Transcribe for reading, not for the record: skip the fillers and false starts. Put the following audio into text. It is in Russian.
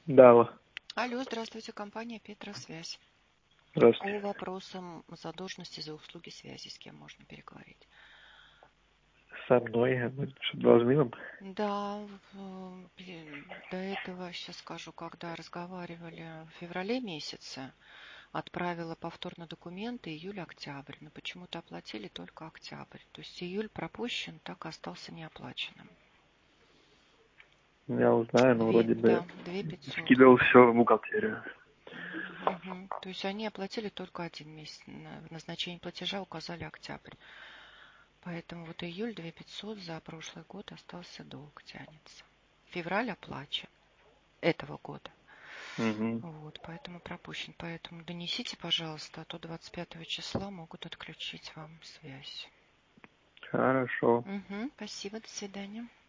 Да, Алло, здравствуйте, компания Петросвязь. По здравствуйте. вопросам задолженности за услуги связи, с кем можно переговорить? Со мной, а мы что, должны вам? Да, до этого, сейчас скажу, когда разговаривали в феврале месяце, отправила повторно документы июль-октябрь, но почему-то оплатили только октябрь. То есть июль пропущен, так и остался неоплаченным. Я узнаю, но вроде бы Да, 2500. скидывал все в бухгалтерию. Мгм. То есть они оплатили только один месяц. В назначении платежа указали октябрь. Поэтому вот июль 2500 за прошлый год остался долг, тянется. Февраль оплачен этого года. Угу. Вот, поэтому пропущен. Поэтому донесите, пожалуйста, а то 25 числа могут отключить вам связь. Хорошо. Угу, спасибо, до свидания.